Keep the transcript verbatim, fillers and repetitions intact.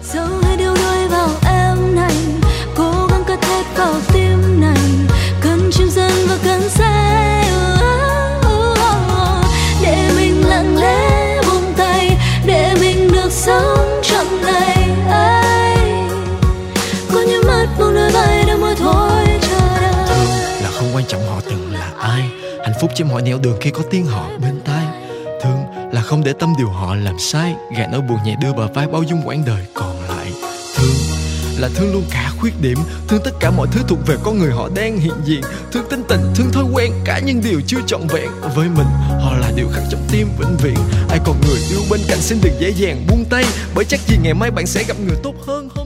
Dẫu hay điều đuổi vào em này, cố gắng cất hết vào tim này, cần chìm dần và cần say, để mình lặng lẽ buông tay, để mình được sống trọn ngày ấy. Có những mắt buông đôi vai đang mơ thôi chờ đợi. Thương là không quan trọng họ từng là ai, hạnh phúc chỉ mọi nẻo đường khi có tiếng họ bên tai. Thương là không để tâm điều họ làm sai, gạt nỗi buồn nhẹ đưa bờ vai bao dung quãng đời còn lại. Thương là thương luôn cả khuyết điểm, thương tất cả mọi thứ thuộc về con người họ đang hiện diện. Thương tính tình, thương thói quen, cả những điều chưa trọn vẹn. Với mình, họ là điều khắc trong tim vĩnh viễn. Ai còn người yêu bên cạnh xin đừng dễ dàng buông tay, bởi chắc gì ngày mai bạn sẽ gặp người tốt hơn.